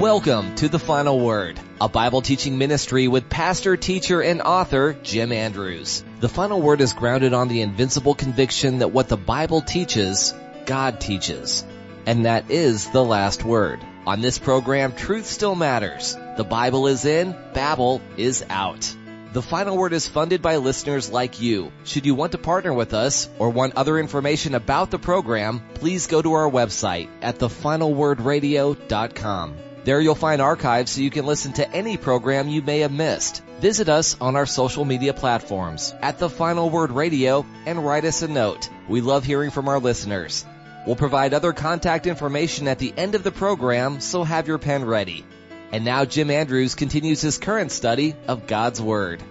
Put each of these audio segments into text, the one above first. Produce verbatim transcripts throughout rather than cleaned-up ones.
Welcome to The Final Word, a Bible teaching ministry with pastor, teacher, and author Jim Andrews. The Final Word is grounded on the invincible conviction that what the Bible teaches, God teaches. And that is the last word. On this program, truth still matters. The Bible is in, Babel is out. The Final Word is funded by listeners like you. Should you want to partner with us or want other information about the program, please go to our website at the final word radio dot com. There you'll find archives so you can listen to any program you may have missed. Visit us on our social media platforms at The Final Word Radio and write us a note. We love hearing from our listeners. We'll provide other contact information at the end of the program, so have your pen ready. And now Jim Andrews continues his current study of God's Word.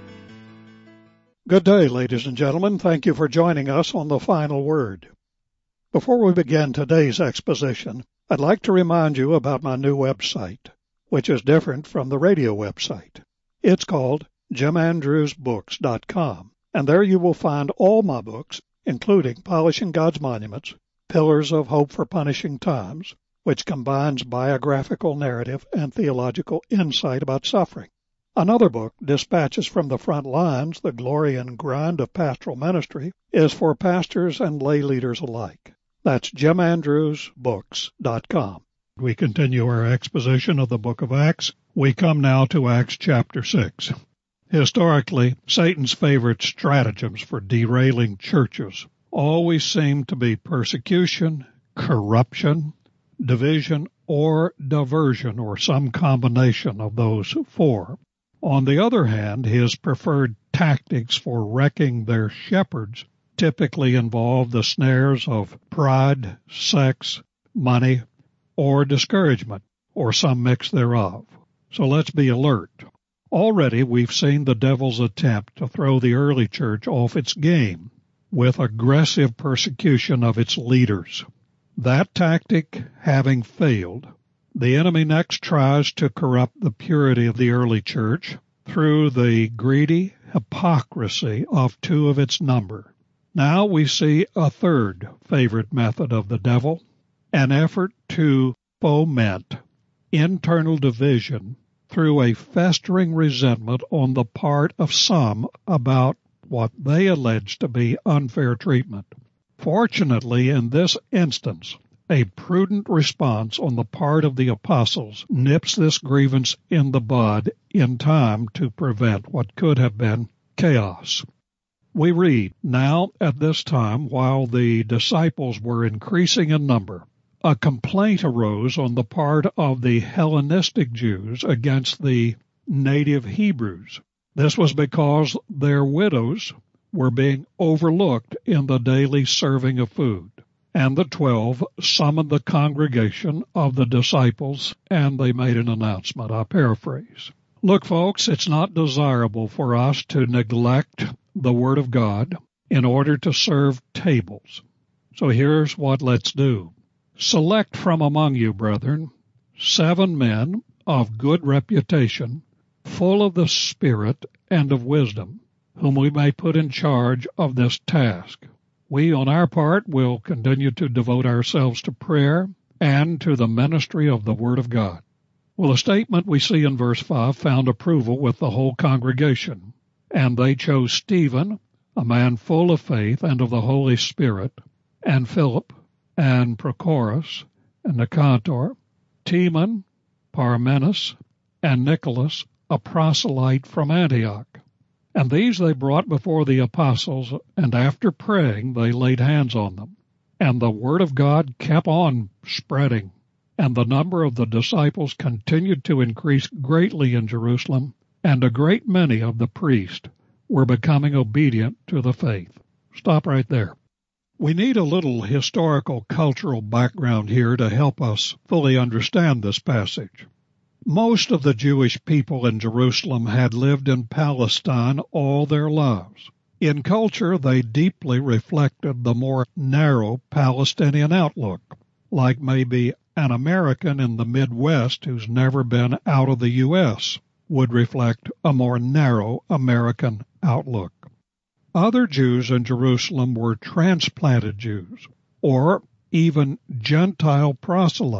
Good day, ladies and gentlemen. Thank you for joining us on The Final Word. Before we begin today's exposition, I'd like to remind you about my new website, which is different from the radio website. It's called jim andrews books dot com, and there you will find all my books, including Polishing God's Monuments, Pillars of Hope for Punishing Times, which combines biographical narrative and theological insight about suffering. Another book, Dispatches from the Front Lines, The Glory and Grind of Pastoral Ministry, is for pastors and lay leaders alike. That's jim andrews books dot com. We continue our exposition of the book of Acts. We come now to Acts chapter six. Historically, Satan's favorite stratagems for derailing churches always seem to be persecution, corruption, division, or diversion, or some combination of those four. On the other hand, his preferred tactics for wrecking their shepherds typically involve the snares of pride, sex, money, or discouragement, or some mix thereof. So let's be alert. Already we've seen the devil's attempt to throw the early church off its game with aggressive persecution of its leaders. That tactic having failed, the enemy next tries to corrupt the purity of the early church through the greedy hypocrisy of two of its number. Now we see a third favorite method of the devil, an effort to foment internal division through a festering resentment on the part of some about what they allege to be unfair treatment. Fortunately, in this instance, a prudent response on the part of the apostles nips this grievance in the bud in time to prevent what could have been chaos. We read, "Now at this time, while the disciples were increasing in number, a complaint arose on the part of the Hellenistic Jews against the native Hebrews. This was because their widows were being overlooked in the daily serving of food. And the twelve summoned the congregation of the disciples, and they made an announcement." I paraphrase. Look, folks, it's not desirable for us to neglect the Word of God in order to serve tables. So here's what let's do. Select from among you, brethren, seven men of good reputation, full of the Spirit and of wisdom, whom we may put in charge of this task. We, on our part, will continue to devote ourselves to prayer and to the ministry of the Word of God. Well, a statement we see in verse five found approval with the whole congregation. And they chose Stephen, a man full of faith and of the Holy Spirit, and Philip, and Prochorus, and Nicanor, Timon, Parmenas, and Nicholas, a proselyte from Antioch. And these they brought before the apostles, and after praying they laid hands on them. And the word of God kept on spreading, and the number of the disciples continued to increase greatly in Jerusalem, and a great many of the priests were becoming obedient to the faith. Stop right there. We need a little historical cultural background here to help us fully understand this passage. Most of the Jewish people in Jerusalem had lived in Palestine all their lives. In culture, they deeply reflected the more narrow Palestinian outlook, like maybe an American in the Midwest who's never been out of the U S would reflect a more narrow American outlook. Other Jews in Jerusalem were transplanted Jews, or even Gentile proselytes,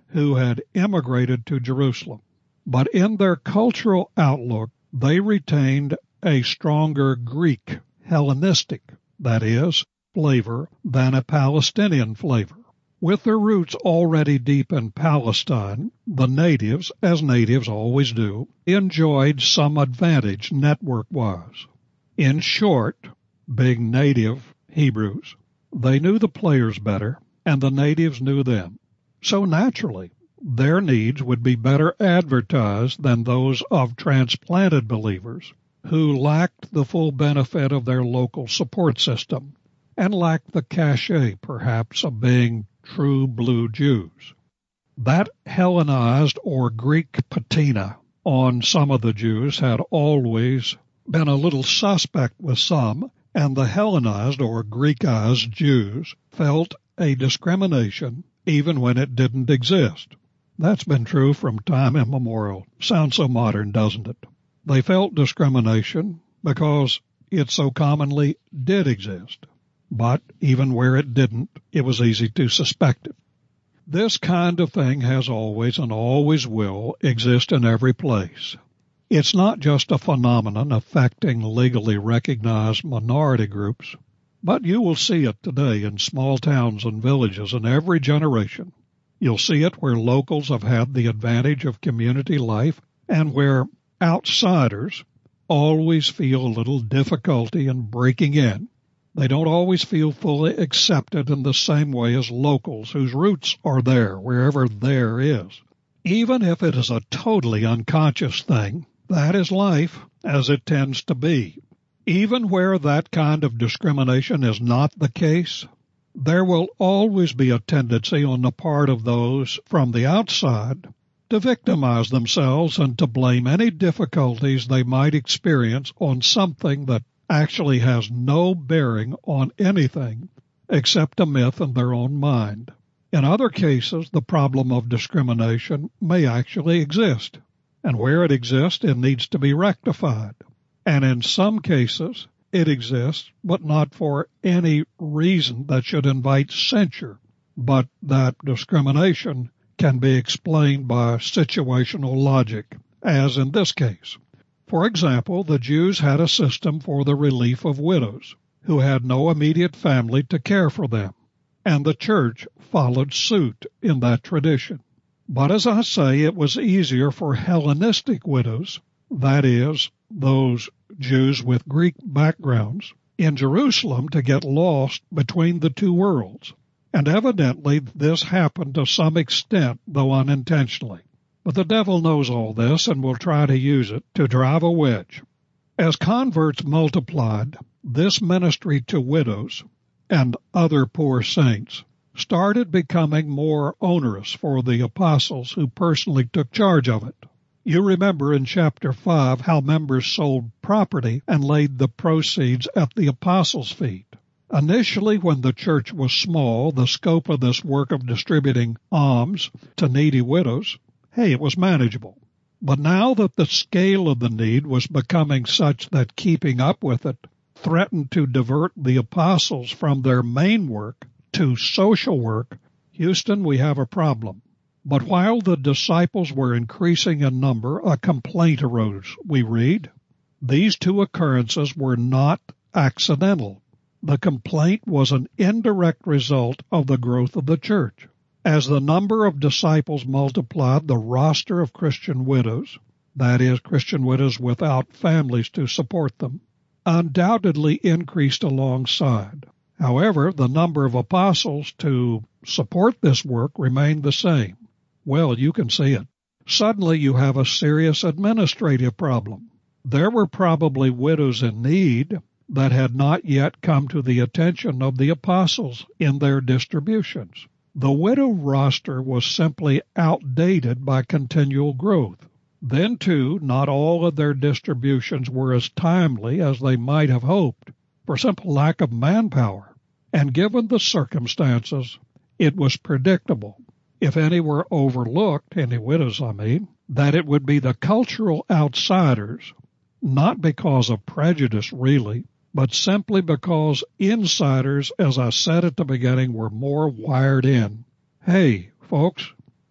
who had immigrated to Jerusalem. But in their cultural outlook, they retained a stronger Greek, Hellenistic, that is, flavor than a Palestinian flavor. With their roots already deep in Palestine, the natives, as natives always do, enjoyed some advantage network-wise. In short, being native Hebrews, they knew the players better, and the natives knew them. So naturally, their needs would be better advertised than those of transplanted believers who lacked the full benefit of their local support system and lacked the cachet, perhaps, of being true blue Jews. That Hellenized or Greek patina on some of the Jews had always been a little suspect with some, and the Hellenized or Greekized Jews felt a discrimination even when it didn't exist. That's been true from time immemorial. Sounds so modern, doesn't it? They felt discrimination because it so commonly did exist. But even where it didn't, it was easy to suspect it. This kind of thing has always and always will exist in every place. It's not just a phenomenon affecting legally recognized minority groups, but you will see it today in small towns and villages in every generation. You'll see it where locals have had the advantage of community life and where outsiders always feel a little difficulty in breaking in. They don't always feel fully accepted in the same way as locals whose roots are there, wherever there is. Even if it is a totally unconscious thing, that is life, as it tends to be. Even where that kind of discrimination is not the case, there will always be a tendency on the part of those from the outside to victimize themselves and to blame any difficulties they might experience on something that actually has no bearing on anything except a myth in their own mind. In other cases, the problem of discrimination may actually exist, and where it exists, it needs to be rectified. And in some cases, it exists, but not for any reason that should invite censure, but that discrimination can be explained by situational logic, as in this case. For example, the Jews had a system for the relief of widows who had no immediate family to care for them, and the church followed suit in that tradition. But as I say, it was easier for Hellenistic widows, that is, those Jews with Greek backgrounds, in Jerusalem to get lost between the two worlds. And evidently this happened to some extent, though unintentionally. But the devil knows all this and will try to use it to drive a wedge. As converts multiplied, this ministry to widows and other poor saints started becoming more onerous for the apostles who personally took charge of it. You remember in chapter five how members sold property and laid the proceeds at the apostles' feet. Initially, when the church was small, the scope of this work of distributing alms to needy widows, hey, it was manageable. But now that the scale of the need was becoming such that keeping up with it threatened to divert the apostles from their main work to social work, Houston, we have a problem. But while the disciples were increasing in number, a complaint arose, we read. These two occurrences were not accidental. The complaint was an indirect result of the growth of the church. As the number of disciples multiplied, the roster of Christian widows, that is, Christian widows without families to support them, undoubtedly increased alongside. However, the number of apostles to support this work remained the same. Well, you can see it. Suddenly you have a serious administrative problem. There were probably widows in need that had not yet come to the attention of the apostles in their distributions. The widow roster was simply outdated by continual growth. Then, too, not all of their distributions were as timely as they might have hoped for simple lack of manpower. And given the circumstances, it was predictable, if any were overlooked, any widows I mean, that it would be the cultural outsiders, not because of prejudice really, but simply because insiders, as I said at the beginning, were more wired in. Hey, folks,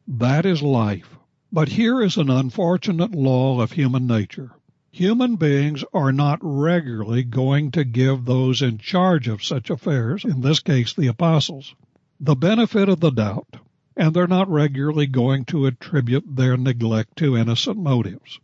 That is life. But here is an unfortunate law of human nature. Human beings are not regularly going to give those in charge of such affairs, in this case the apostles, the benefit of the doubt, and they're not regularly going to attribute their neglect to innocent motives.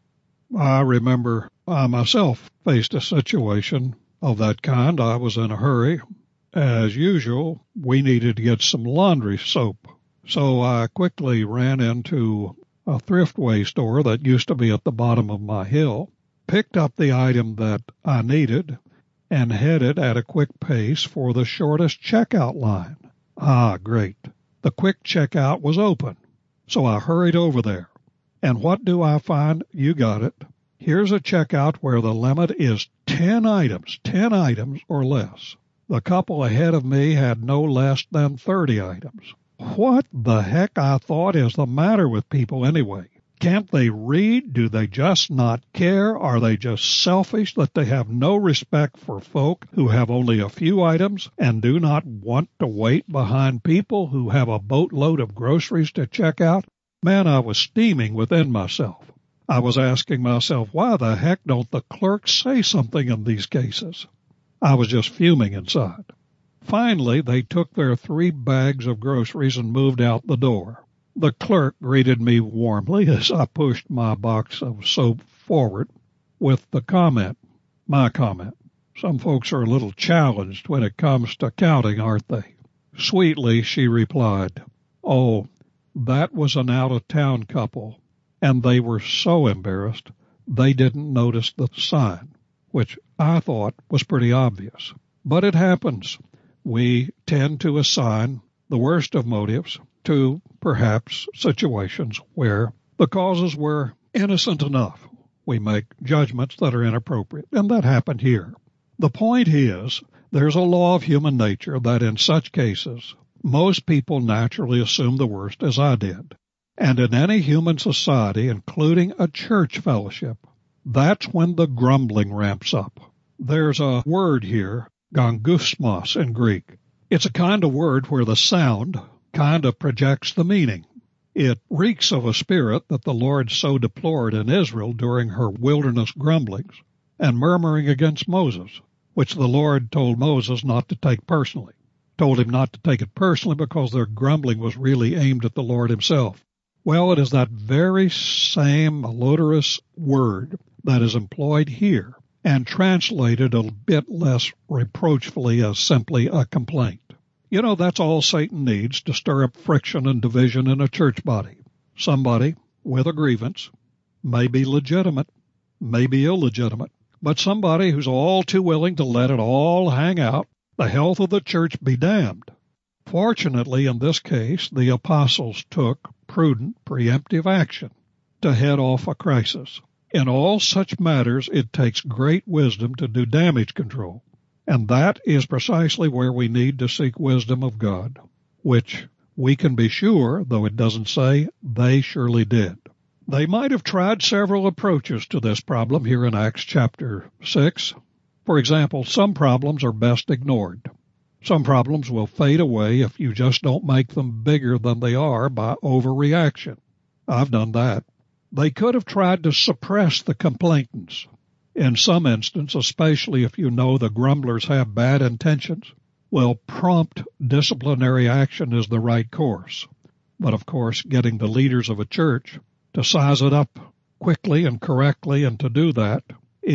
I remember I myself faced a situation of that kind. I was in a hurry. As usual, we needed to get some laundry soap, so I quickly ran into a thriftway store that used to be at the bottom of my hill, picked up the item that I needed, and headed at a quick pace for the shortest checkout line. Ah, great. The quick checkout was open, so I hurried over there. And what do I find? You got it. Here's a checkout where the limit is ten items, ten items or less. The couple ahead of me had no less than thirty items. What the heck, I thought, is the matter with people anyway? Can't they read? Do they just not care? Are they just selfish that they have no respect for folk who have only a few items and do not want to wait behind people who have a boatload of groceries to check out? Man, I was steaming within myself. I was asking myself, why the heck don't the clerks say something in these cases? I was just fuming inside. Finally, they took their three bags of groceries and moved out the door. The clerk greeted me warmly as I pushed my box of soap forward with the comment, my comment. Some folks are a little challenged when it comes to counting, aren't they? Sweetly, she replied, oh, that was an out-of-town couple, and they were so embarrassed they didn't notice the sign, which I thought was pretty obvious. But it happens. We tend to assign the worst of motives to, perhaps, situations where the causes were innocent enough. We make judgments that are inappropriate, and that happened here. The point is, there's a law of human nature that in such cases, most people naturally assume the worst, as I did. And in any human society, including a church fellowship, that's when the grumbling ramps up. There's a word here, gongusmos in Greek. It's a kind of word where the sound kind of projects the meaning. It reeks of a spirit that the Lord so deplored in Israel during her wilderness grumblings and murmuring against Moses, which the Lord told Moses not to take personally. Told him not to take it personally because their grumbling was really aimed at the Lord himself. Well, it is that very same malodorous word that is employed here and translated a bit less reproachfully as simply a complaint. You know, that's all Satan needs to stir up friction and division in a church body. Somebody with a grievance, may be legitimate, may be illegitimate, but somebody who's all too willing to let it all hang out, the health of the church be damned. Fortunately, in this case, the apostles took prudent, preemptive action to head off a crisis. In all such matters, it takes great wisdom to do damage control. And that is precisely where we need to seek wisdom of God, which we can be sure, though it doesn't say, they surely did. They might have tried several approaches to this problem here in Acts chapter six. For example, some problems are best ignored. Some problems will fade away if you just don't make them bigger than they are by overreaction. I've done that. They could have tried to suppress the complainants. In some instances, especially if you know the grumblers have bad intentions, well, prompt disciplinary action is the right course. But of course, getting the leaders of a church to size it up quickly and correctly and to do that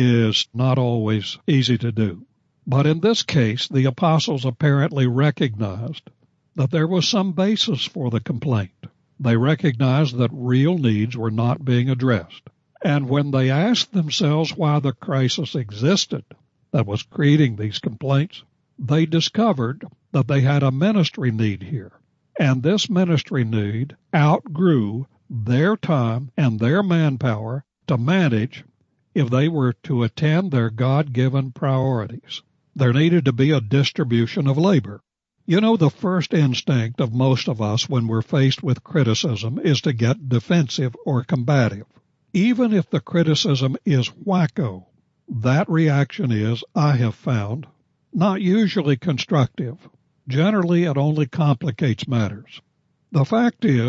is not always easy to do. But in this case, the apostles apparently recognized that there was some basis for the complaint. They recognized that real needs were not being addressed. And when they asked themselves why the crisis existed that was creating these complaints, they discovered that they had a ministry need here. And this ministry need outgrew their time and their manpower to manage if they were to attend their God-given priorities. There needed to be a distribution of labor. You know, the first instinct of most of us when we're faced with criticism is to get defensive or combative. Even if the criticism is wacko, that reaction is, I have found, not usually constructive. Generally, it only complicates matters. The fact is,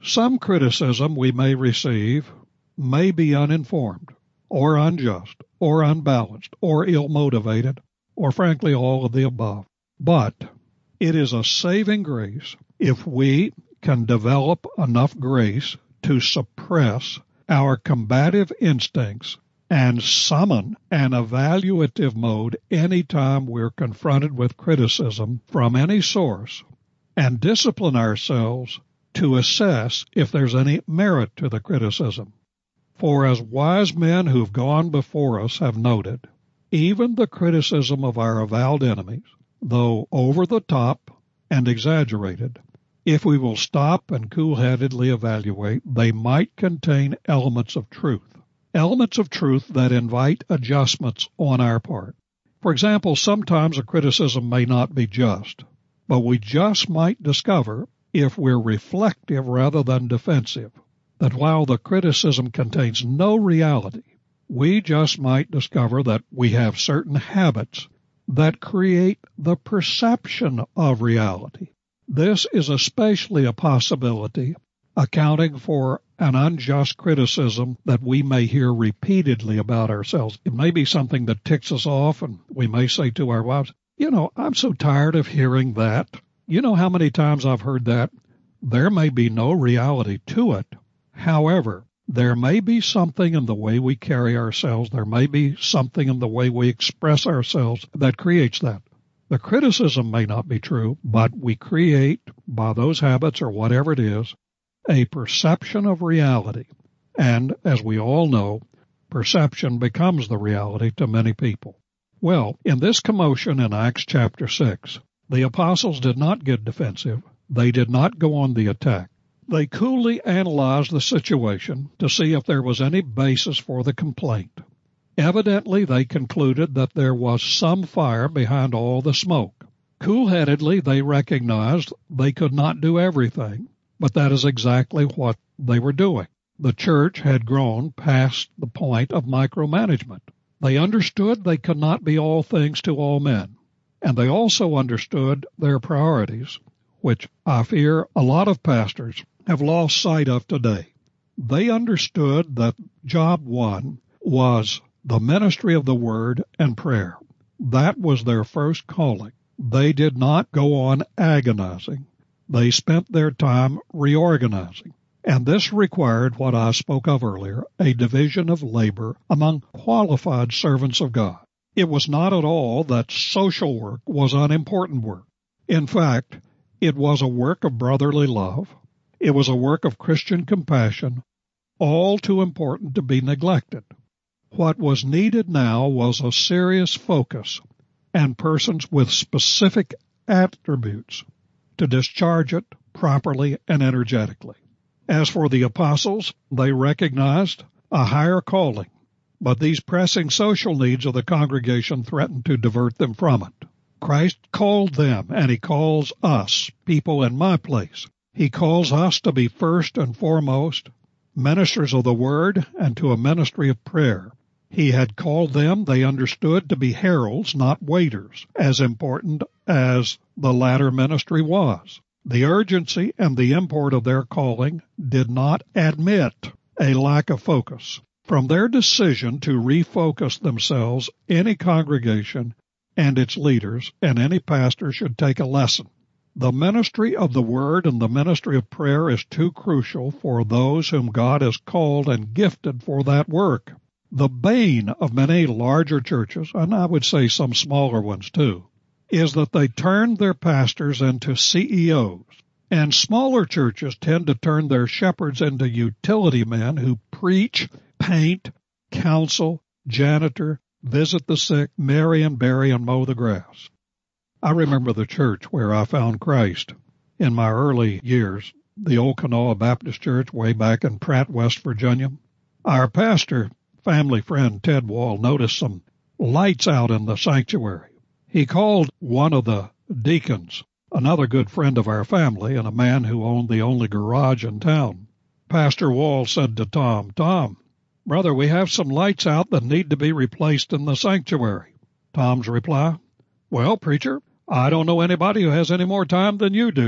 Some criticism we may receive may be uninformed, or unjust, or unbalanced, or ill-motivated, or frankly all of the above. But it is a saving grace if we can develop enough grace to suppress our combative instincts and summon an evaluative mode anytime we're confronted with criticism from any source, and discipline ourselves to assess if there's any merit to the criticism. For as wise men who've gone before us have noted, even the criticism of our avowed enemies, though over the top and exaggerated, if we will stop and cool-headedly evaluate, they might contain elements of truth. Elements of truth that invite adjustments on our part. For example, sometimes a criticism may not be just, but we just might discover, if we're reflective rather than defensive, that while the criticism contains no reality, we just might discover that we have certain habits that create the perception of reality. This is especially a possibility accounting for an unjust criticism that we may hear repeatedly about ourselves. It may be something that ticks us off, and we may say to our wives, you know, I'm so tired of hearing that. You know how many times I've heard that? There may be no reality to it. However, there may be something in the way we carry ourselves, there may be something in the way we express ourselves that creates that. The criticism may not be true, but we create, by those habits or whatever it is, a perception of reality. And, as we all know, perception becomes the reality to many people. Well, in this commotion in Acts chapter six, the apostles did not get defensive. They did not go on the attack. They coolly analyzed the situation to see if there was any basis for the complaint. Evidently, they concluded that there was some fire behind all the smoke. Cool-headedly, they recognized they could not do everything, but that is exactly what they were doing. The church had grown past the point of micromanagement. They understood they could not be all things to all men, and they also understood their priorities, which I fear a lot of pastors have lost sight of today. They understood that job one was the ministry of the word and prayer. That was their first calling. They did not go on agonizing. They spent their time reorganizing. And this required what I spoke of earlier, a division of labor among qualified servants of God. It was not at all that social work was unimportant work. In fact, it was a work of brotherly love. It was a work of Christian compassion, all too important to be neglected. What was needed now was a serious focus and persons with specific attributes to discharge it properly and energetically. As for the apostles, they recognized a higher calling, but these pressing social needs of the congregation threatened to divert them from it. Christ called them, and he calls us, people in my place. He calls us to be first and foremost ministers of the word and to a ministry of prayer. He had called them, they understood, to be heralds, not waiters, as important as the latter ministry was. The urgency and the import of their calling did not admit a lack of focus. From their decision to refocus themselves, any congregation and its leaders and any pastor should take a lesson. The ministry of the word and the ministry of prayer is too crucial for those whom God has called and gifted for that work. The bane of many larger churches, and I would say some smaller ones too, is that they turn their pastors into C E Os, and smaller churches tend to turn their shepherds into utility men who preach, paint, counsel, janitor, visit the sick, marry and bury, and mow the grass. I remember the church where I found Christ in my early years, the Old Kanawha Baptist Church way back in Pratt, West Virginia. Our pastor, family friend Ted Wall, noticed some lights out in the sanctuary. He called one of the deacons, another good friend of our family and a man who owned the only garage in town. Pastor Wall said to Tom, "Tom, brother, we have some lights out that need to be replaced in the sanctuary." Tom's reply, "Well, preacher, I don't know anybody who has any more time than you do."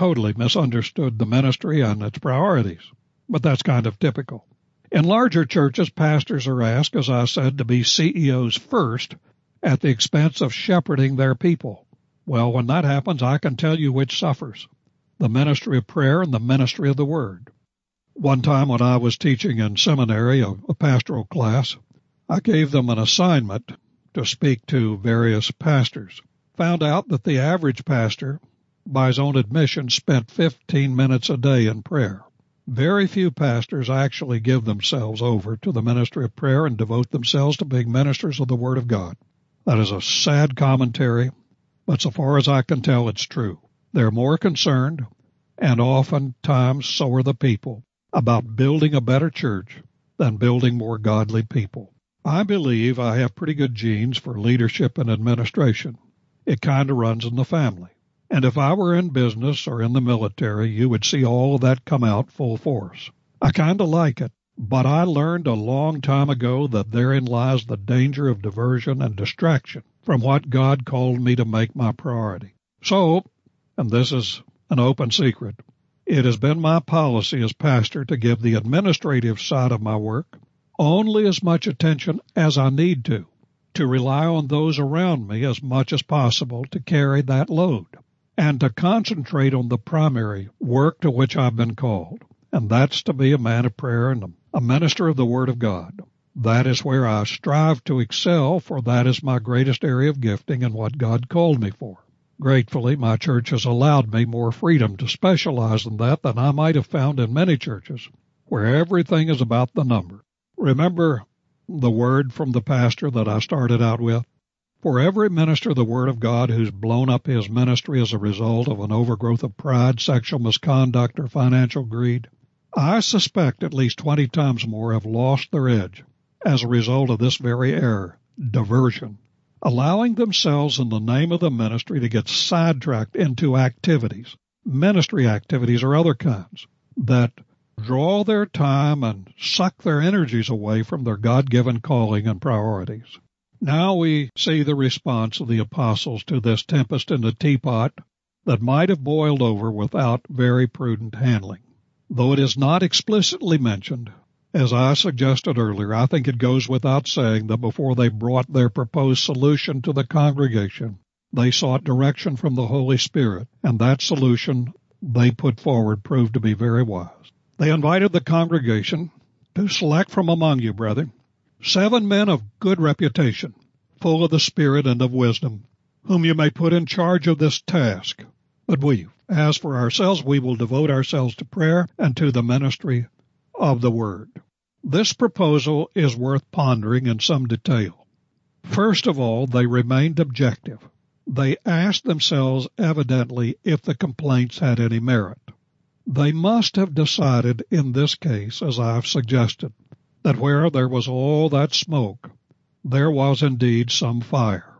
totally misunderstood the ministry and its priorities, but that's kind of typical. In larger churches, pastors are asked, as I said, to be C E Os first at the expense of shepherding their people. Well, when that happens, I can tell you which suffers, the ministry of prayer and the ministry of the Word. One time when I was teaching in seminary, a, a pastoral class, I gave them an assignment to speak to various pastors. Found out that the average pastor, by his own admission, spent fifteen minutes a day in prayer. Very few pastors actually give themselves over to the ministry of prayer and devote themselves to being ministers of the Word of God. That is a sad commentary, but so far as I can tell, it's true. They're more concerned, and oftentimes so are the people, about building a better church than building more godly people. I believe I have pretty good genes for leadership and administration. It kind of runs in the family. And if I were in business or in the military, you would see all of that come out full force. I kind of like it, but I learned a long time ago that therein lies the danger of diversion and distraction from what God called me to make my priority. So, and this is an open secret, it has been my policy as pastor to give the administrative side of my work only as much attention as I need to, to rely on those around me as much as possible to carry that load, and to concentrate on the primary work to which I've been called, and that's to be a man of prayer and a minister of the Word of God. That is where I strive to excel, for that is my greatest area of gifting and what God called me for. Gratefully, my church has allowed me more freedom to specialize in that than I might have found in many churches, where everything is about the number. Remember the word from the pastor that I started out with? For every minister of the Word of God who's blown up his ministry as a result of an overgrowth of pride, sexual misconduct, or financial greed, I suspect at least twenty times more have lost their edge as a result of this very error, diversion, allowing themselves in the name of the ministry to get sidetracked into activities, ministry activities or other kinds, that draw their time and suck their energies away from their God-given calling and priorities. Now we see the response of the apostles to this tempest in the teapot that might have boiled over without very prudent handling. Though it is not explicitly mentioned, as I suggested earlier, I think it goes without saying that before they brought their proposed solution to the congregation, they sought direction from the Holy Spirit, and that solution they put forward proved to be very wise. They invited the congregation to select from among you, brethren, seven men of good reputation, full of the Spirit and of wisdom, whom you may put in charge of this task. But we, as for ourselves, we will devote ourselves to prayer and to the ministry of the Word. This proposal is worth pondering in some detail. First of all, they remained objective. They asked themselves evidently if the complaints had any merit. They must have decided in this case, as I've suggested, that where there was all that smoke, there was indeed some fire.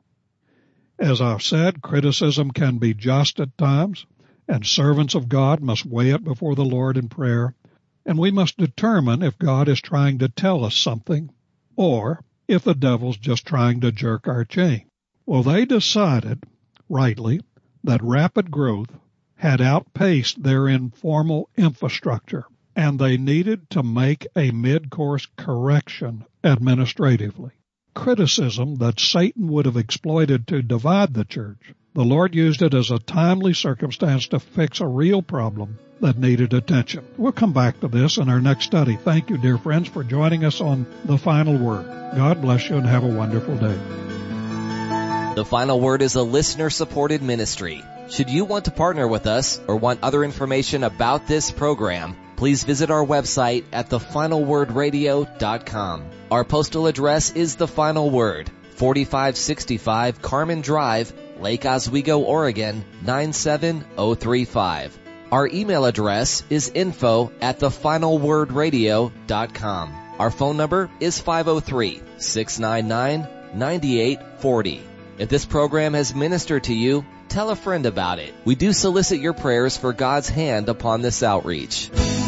As I've said, criticism can be just at times, and servants of God must weigh it before the Lord in prayer, and we must determine if God is trying to tell us something, or if the devil's just trying to jerk our chain. Well, they decided, rightly, that rapid growth had outpaced their informal infrastructure, and they needed to make a mid-course correction administratively. Criticism that Satan would have exploited to divide the church, the Lord used it as a timely circumstance to fix a real problem that needed attention. We'll come back to this in our next study. Thank you, dear friends, for joining us on The Final Word. God bless you and have a wonderful day. The Final Word is a listener-supported ministry. Should you want to partner with us or want other information about this program, please visit our website at the final word radio dot com. Our postal address is The Final Word, forty-five sixty-five Carmen Drive, Lake Oswego, Oregon, nine seven zero three five. Our email address is info at the final word radio dot com. Our phone number is five oh three, six nine nine, nine eight four oh. If this program has ministered to you, tell a friend about it. We do solicit your prayers for God's hand upon this outreach.